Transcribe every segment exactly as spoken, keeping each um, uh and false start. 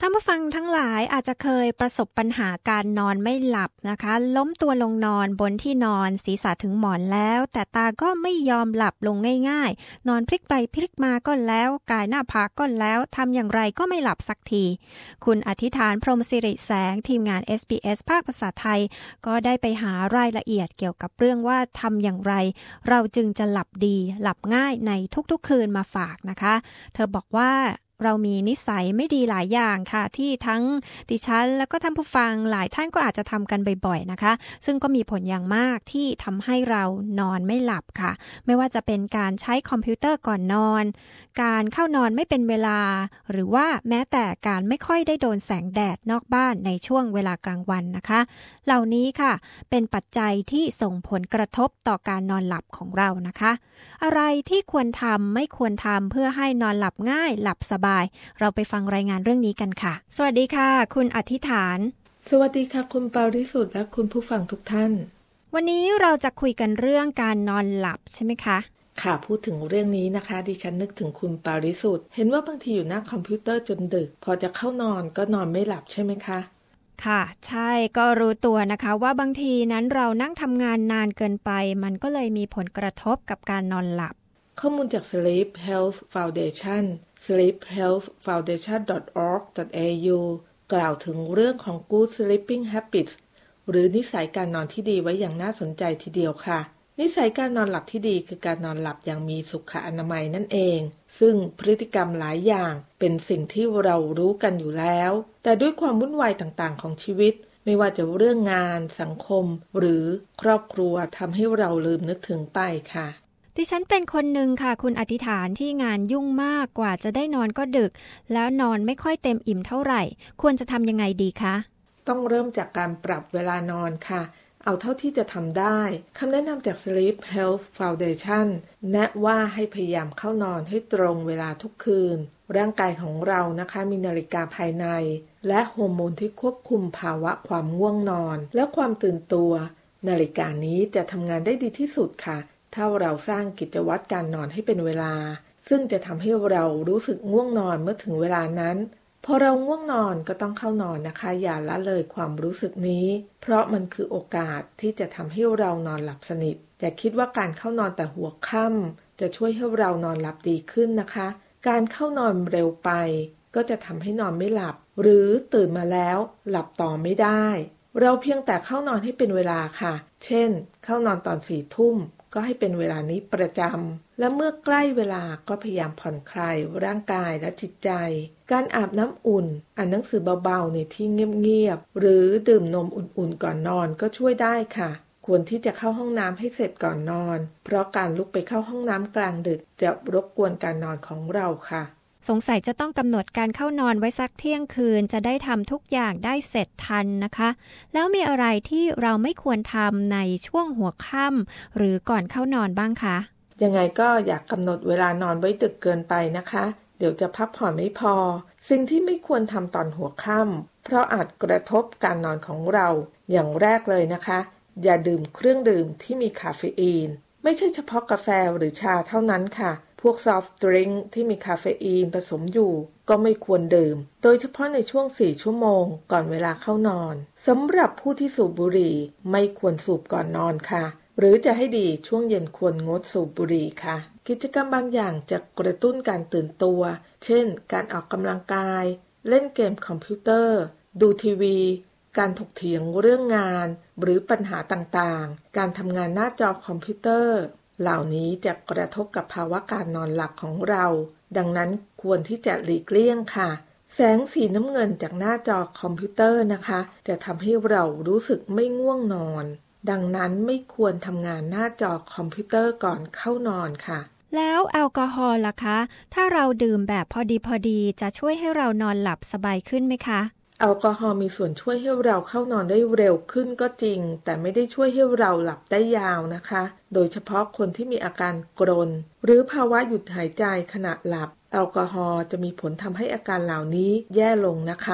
ท่านผู้ฟังทั้งหลายอาจจะเคยประสบปัญหาการนอนไม่หลับนะคะล้มตัวลงนอนบนที่นอนศีรษะถึงหมอนแล้วแต่ตาก็ไม่ยอมหลับลงง่ายๆนอนพลิกไปพลิกมาก็แล้วกายหน้าผากก็แล้วทำอย่างไรก็ไม่หลับสักทีคุณอธิษฐานพรหมสิริแสงทีมงาน เอส บี เอส ภาคภาษาไทยก็ได้ไปหารายละเอียดเกี่ยวกับเรื่องว่าทำอย่างไรเราจึงจะหลับดีหลับง่ายในทุกๆคืนมาฝากนะคะเธอบอกว่าเรามีนิสัยไม่ดีหลายอย่างค่ะที่ทั้งดิฉันแล้วก็ท่านผู้ฟังหลายท่านก็อาจจะทำกันบ่อยๆนะคะซึ่งก็มีผลอย่างมากที่ทำให้เรานอนไม่หลับค่ะไม่ว่าจะเป็นการใช้คอมพิวเตอร์ก่อนนอนการเข้านอนไม่เป็นเวลาหรือว่าแม้แต่การไม่ค่อยได้โดนแสงแดดนอกบ้านในช่วงเวลากลางวันนะคะเหล่านี้ค่ะเป็นปัจจัยที่ส่งผลกระทบต่อการนอนหลับของเรานะคะอะไรที่ควรทำไม่ควรทำเพื่อให้นอนหลับง่ายหลับสบายเราไปฟังรายงานเรื่องนี้กันค่ะสวัสดีค่ะคุณอธิษฐานสวัสดีค่ะคุณปาริสุทธิ์และคุณผู้ฟังทุกท่านวันนี้เราจะคุยกันเรื่องการนอนหลับใช่ไหมคะค่ะพูดถึงเรื่องนี้นะคะดิฉันนึกถึงคุณปาริสุทธิ์เห็นว่าบางทีอยู่หน้าคอมพิวเตอร์จนดึกพอจะเข้านอนก็นอนไม่หลับใช่ไหมคะค่ะใช่ก็รู้ตัวนะคะว่าบางทีนั้นเรานั่งทำงานนานเกินไปมันก็เลยมีผลกระทบกับการนอนหลับข้อมูลจาก Sleep Health Foundation สลีป เฮลท์ ฟาวเดชั่น ดอท ออร์ก ดอท เอ ยู กล่าวถึงเรื่องของ Good Sleeping Habits หรือนิสัยการนอนที่ดีไว้อย่างน่าสนใจทีเดียวค่ะนิสัยการนอนหลับที่ดีคือการนอนหลับอย่างมีสุขอนามัยนั่นเองซึ่งพฤติกรรมหลายอย่างเป็นสิ่งที่เรารู้กันอยู่แล้วแต่ด้วยความวุ่นวายต่างๆของชีวิตไม่ว่าจะเรื่องงานสังคมหรือครอบครัวทำให้เราลืมนึกถึงไปค่ะดิฉันเป็นคนหนึ่งค่ะคุณอธิษฐานที่งานยุ่งมากกว่าจะได้นอนก็ดึกแล้วนอนไม่ค่อยเต็มอิ่มเท่าไหร่ควรจะทำยังไงดีคะต้องเริ่มจากการปรับเวลานอนค่ะเอาเท่าที่จะทำได้คำแนะนำจาก Sleep Health Foundation แนะว่าให้พยายามเข้านอนให้ตรงเวลาทุกคืนร่างกายของเรานะคะมีนาฬิกาภายในและฮอร์โมนที่ควบคุมภาวะความง่วงนอนและความตื่นตัวนาฬิกานี้จะทำงานได้ดีที่สุดค่ะถ้าเราสร้างกิจวัตรการนอนให้เป็นเวลาซึ่งจะทำให้เรารู้สึกง่วงนอนเมื่อถึงเวลานั้นพอเราง่วงนอนก็ต้องเข้านอนนะคะอย่าละเลยความรู้สึกนี้เพราะมันคือโอกาสที่จะทำให้เรานอนหลับสนิทอย่าคิดว่าการเข้านอนแต่หัวค่ำจะช่วยให้เรานอนหลับดีขึ้นนะคะการเข้านอนเร็วไปก็จะทำให้นอนไม่หลับหรือตื่นมาแล้วหลับต่อไม่ได้เราเพียงแต่เข้านอนให้เป็นเวลาค่ะเช่นเข้านอนตอนสี่ทุ่มก็ให้เป็นเวลานี้ประจำและเมื่อใกล้เวลาก็พยายามผ่อนคลายร่างกายและจิตใจการอาบน้ำอุ่นอ่านหนังสือเบาๆในที่เงียบๆหรือดื่มนมอุ่นๆก่อนนอนก็ช่วยได้ค่ะควรที่จะเข้าห้องน้ำให้เสร็จก่อนนอนเพราะการลุกไปเข้าห้องน้ำกลางดึกจะรบกวนการนอนของเราค่ะสงสัยจะต้องกำหนดการเข้านอนไว้สักเที่ยงคืนจะได้ทำทุกอย่างได้เสร็จทันนะคะแล้วมีอะไรที่เราไม่ควรทำในช่วงหัวค่ำหรือก่อนเข้านอนบ้างคะยังไงก็อยากกำหนดเวลานอนไว้ดึกเกินไปนะคะเดี๋ยวจะพักผ่อนไม่พอสิ่งที่ไม่ควรทำตอนหัวค่ำเพราะอาจกระทบการนอนของเราอย่างแรกเลยนะคะอย่าดื่มเครื่องดื่มที่มีคาเฟอีนไม่ใช่เฉพาะกาแฟหรือชาเท่านั้นค่ะพวกซอฟต์ดริงก์ที่มีคาเฟอีนผสมอยู่ก็ไม่ควรดื่มโดยเฉพาะในช่วงสี่ชั่วโมงก่อนเวลาเข้านอนสำหรับผู้ที่สูบบุหรี่ไม่ควรสูบก่อนนอนค่ะหรือจะให้ดีช่วงเย็นควรงดสูบบุหรี่ค่ะกิจกรรมบางอย่างจะกระตุ้นการตื่นตัวเช่นการออกกำลังกายเล่นเกมคอมพิวเตอร์ดูทีวีการถกเถียงเรื่องงานหรือปัญหาต่างๆการทำงานหน้าจอคอมพิวเตอร์เหล่านี้จะกระทบกับภาวะการนอนหลับของเราดังนั้นควรที่จะหลีกเลี่ยงค่ะแสงสีน้ำเงินจากหน้าจอคอมพิวเตอร์นะคะจะทำให้เรารู้สึกไม่ง่วงนอนดังนั้นไม่ควรทำงานหน้าจอคอมพิวเตอร์ก่อนเข้านอนค่ะแล้วแอลกอฮอล์ล่ะคะถ้าเราดื่มแบบพอดีพอดีจะช่วยให้เรานอนหลับสบายขึ้นไหมคะแอลกอฮอล์มีส่วนช่วยให้เราเข้านอนได้เร็วขึ้นก็จริงแต่ไม่ได้ช่วยให้เราหลับได้ยาวนะคะโดยเฉพาะคนที่มีอาการกรนหรือภาวะหยุดหายใจขณะหลับแอลกอฮอล์จะมีผลทำให้อาการเหล่านี้แย่ลงนะคะ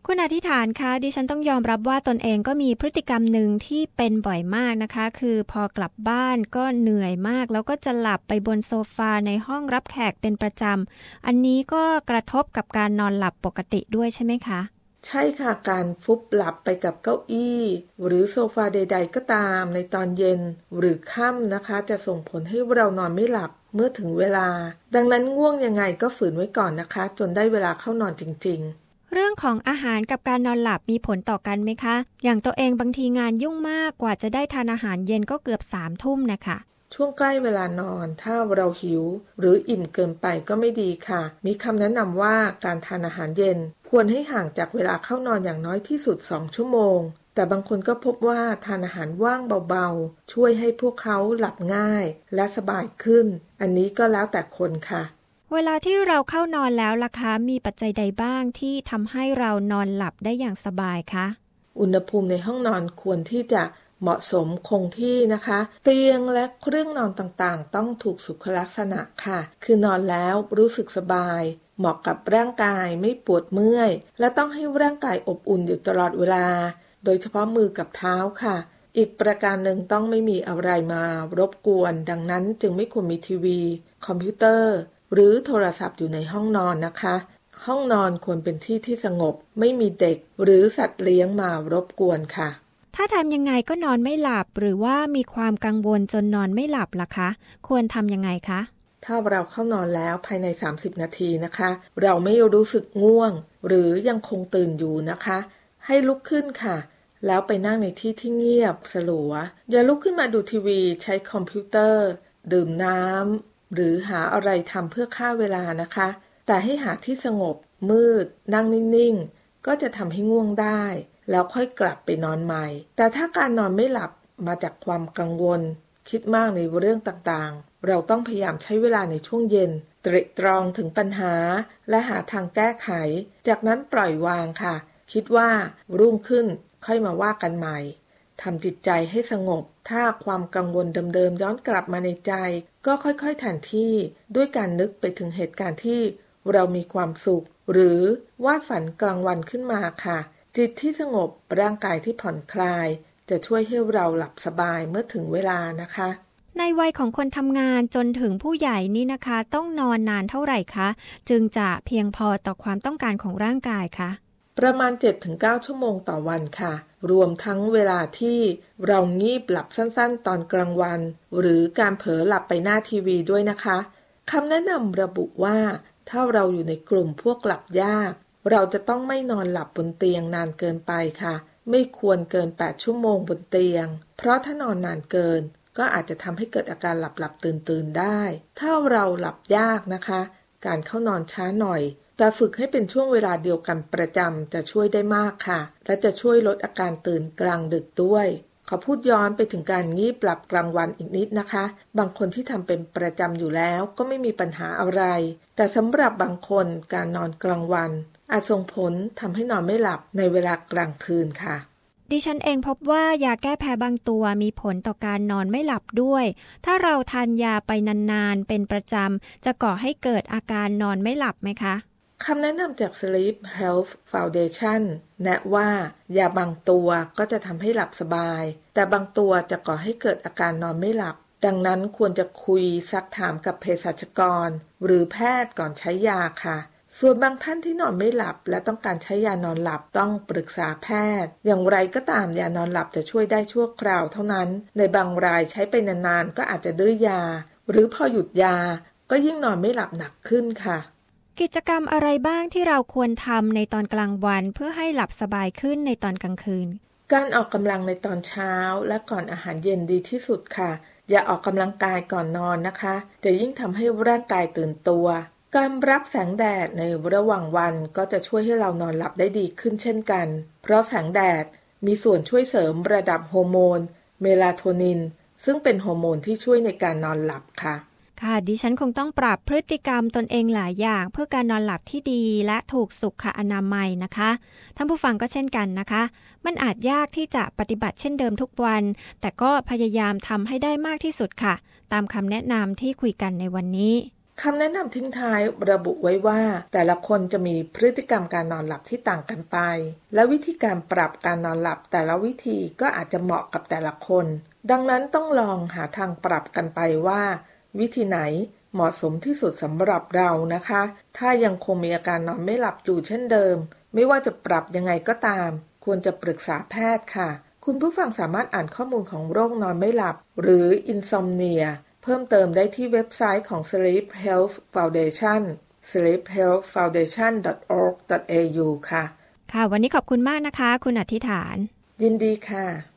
คุณอธิษฐานคะดิฉันต้องยอมรับว่าตนเองก็มีพฤติกรรมหนึ่งที่เป็นบ่อยมากนะคะคือพอกลับบ้านก็เหนื่อยมากแล้วก็จะหลับไปบนโซฟาในห้องรับแขกเป็นประจำอันนี้ก็กระทบกับการนอนหลับปกติด้วยใช่ไหมคะใช่ค่ะการฟุบหลับไปกับเก้าอี้หรือโซฟาใดๆก็ตามในตอนเย็นหรือค่ำนะคะจะส่งผลให้เรานอนไม่หลับเมื่อถึงเวลาดังนั้นง่วงยังไงก็ฝืนไว้ก่อนนะคะจนได้เวลาเข้านอนจริงๆเรื่องของอาหารกับการนอนหลับมีผลต่อกันไหมคะอย่างตัวเองบางทีงานยุ่งมากกว่าจะได้ทานอาหารเย็นก็เกือบสามทุ่มนะคะช่วงใกล้เวลานอนถ้าเราหิวหรืออิ่มเกินไปก็ไม่ดีค่ะมีคำแนะนำว่าการทานอาหารเย็นควรให้ห่างจากเวลาเข้านอนอย่างน้อยที่สุดสองชั่วโมงแต่บางคนก็พบว่าทานอาหารว่างเบาๆช่วยให้พวกเขาหลับง่ายและสบายขึ้นอันนี้ก็แล้วแต่คนค่ะเวลาที่เราเข้านอนแล้วล่ะคะมีปัจจัยใดบ้างที่ทำให้เรานอนหลับได้อย่างสบายคะอุณหภูมิในห้องนอนควรที่จะเหมาะสมคงที่นะคะเตียงและเครื่องนอนต่างๆต้องถูกสุขลักษณะค่ะคือนอนแล้วรู้สึกสบายเหมาะกับร่างกายไม่ปวดเมื่อยและต้องให้ร่างกายอบอุ่นอยู่ตลอดเวลาโดยเฉพาะมือกับเท้าค่ะอีกประการหนึ่งต้องไม่มีอะไรมารบกวนดังนั้นจึงไม่ควรมีทีวีคอมพิวเตอร์หรือโทรศัพท์อยู่ในห้องนอนนะคะห้องนอนควรเป็นที่ที่สงบไม่มีเด็กหรือสัตว์เลี้ยงมารบกวนค่ะถ้าทำยังไงก็นอนไม่หลับหรือว่ามีความกังวลจนนอนไม่หลับล่ะคะควรทำยังไงคะถ้าเราเข้านอนแล้วภายในสามสิบนาทีนะคะเราไม่รู้สึกง่วงหรือยังคงตื่นอยู่นะคะให้ลุกขึ้นค่ะแล้วไปนั่งในที่ที่เงียบสลัวอย่าลุกขึ้นมาดูทีวีใช้คอมพิวเตอร์ดื่มน้ำหรือหาอะไรทำเพื่อฆ่าเวลานะคะแต่ให้หาที่สงบมืดนั่งนิ่งๆก็จะทำให้ง่วงได้แล้วค่อยกลับไปนอนใหม่แต่ถ้าการนอนไม่หลับมาจากความกังวลคิดมากในเรื่องต่างๆเราต้องพยายามใช้เวลาในช่วงเย็นตรึกตรองถึงปัญหาและหาทางแก้ไขจากนั้นปล่อยวางค่ะคิดว่ารุ่งขึ้นค่อยมาว่ากันใหม่ทำจิตใจให้สงบถ้าความกังวลเดิมๆย้อนกลับมาในใจก็ค่อยๆแทนที่ด้วยการนึกไปถึงเหตุการณ์ที่เรามีความสุขหรือวาดฝันกลางวันขึ้นมาค่ะจิตที่สงบร่างกายที่ผ่อนคลายจะช่วยให้เราหลับสบายเมื่อถึงเวลานะคะในวัยของคนทำงานจนถึงผู้ใหญ่นี่นะคะต้องนอนนานเท่าไหร่คะจึงจะเพียงพอต่อความต้องการของร่างกายคะประมาณ เจ็ดถึงเก้า ชั่วโมงต่อวันค่ะรวมทั้งเวลาที่เรางีบหลับสั้นๆตอนกลางวันหรือการเผลอหลับไปหน้าทีวีด้วยนะคะคำแนะนำระบุว่าถ้าเราอยู่ในกลุ่มพวกหลับยากเราจะต้องไม่นอนหลับบนเตียงนานเกินไปค่ะไม่ควรเกินแปดชั่วโมงบนเตียงเพราะถ้านอนนานเกินก็อาจจะทำให้เกิดอาการหลับๆตื่นๆได้ถ้าเราหลับยากนะคะการเข้านอนช้าหน่อยแต่ฝึกให้เป็นช่วงเวลาเดียวกันประจำจะช่วยได้มากค่ะและจะช่วยลดอาการตื่นกลางดึกด้วยขอพูดย้อนไปถึงการงีบหลับกลางวันอีกนิดนะคะบางคนที่ทำเป็นประจำอยู่แล้วก็ไม่มีปัญหาอะไรแต่สำหรับบางคนการนอนกลางวันอาจส่งผลทำให้นอนไม่หลับในเวลากลางคืนค่ะดิฉันเองพบว่ายาแก้แพ้บางตัวมีผลต่อการนอนไม่หลับด้วยถ้าเราทานยาไปนานๆเป็นประจำจะก่อให้เกิดอาการนอนไม่หลับไหมคะคำแนะนำจาก Sleep Health Foundation แนะว่ายาบางตัวก็จะทำให้หลับสบายแต่บางตัวจะก่อให้เกิดอาการนอนไม่หลับดังนั้นควรจะคุยซักถามกับเภสัชกรหรือแพทย์ก่อนใช้ยาค่ะส่วนบางท่านที่นอนไม่หลับและต้องการใช้ยานอนหลับต้องปรึกษาแพทย์อย่างไรก็ตามยานอนหลับจะช่วยได้ชั่วคราวเท่านั้นในบางรายใช้ไปนานๆก็อาจจะดื้อยาหรือพอหยุดยาก็ยิ่งนอนไม่หลับหนักขึ้นค่ะกิจกรรมอะไรบ้างที่เราควรทำในตอนกลางวันเพื่อให้หลับสบายขึ้นในตอนกลางคืนการออกกำลังในตอนเช้าและก่อนอาหารเย็นดีที่สุดค่ะอย่าออกกำลังกายก่อนนอนนะคะจะยิ่งทำให้ร่างกายตื่นตัวการรับแสงแดดในระหว่างวันก็จะช่วยให้เรานอนหลับได้ดีขึ้นเช่นกันเพราะแสงแดดมีส่วนช่วยเสริมระดับฮอร์โมนเมลาโทนินซึ่งเป็นฮอร์โมนที่ช่วยในการนอนหลับค่ะค่ะดิฉันคงต้องปรับพฤติกรรมตนเองหลายอย่างเพื่อการนอนหลับที่ดีและถูกสุขอนามัยนะคะท่านผู้ฟังก็เช่นกันนะคะมันอาจยากที่จะปฏิบัติเช่นเดิมทุกวันแต่ก็พยายามทำให้ได้มากที่สุดค่ะตามคำแนะนำที่คุยกันในวันนี้คำแนะนำทิ้งท้ายระบุไว้ว่าแต่ละคนจะมีพฤติกรรมการนอนหลับที่ต่างกันไปและวิธีการปรับการนอนหลับแต่ละวิธีก็อาจจะเหมาะกับแต่ละคนดังนั้นต้องลองหาทางปรับกันไปว่าวิธีไหนเหมาะสมที่สุดสำหรับเรานะคะถ้ายังคงมีอาการนอนไม่หลับอยู่เช่นเดิมไม่ว่าจะปรับยังไงก็ตามควรจะปรึกษาแพทย์ค่ะคุณผู้ฟังสามารถอ่านข้อมูลของโรคนอนไม่หลับหรือ Insomnia เพิ่มเติมได้ที่เว็บไซต์ของ Sleep Health Foundation สลีป เฮลท์ ฟาวเดชั่น ดอท ออร์ก ดอท เอ ยู ค่ะค่ะวันนี้ขอบคุณมากนะคะคุณอธิษฐานยินดีค่ะ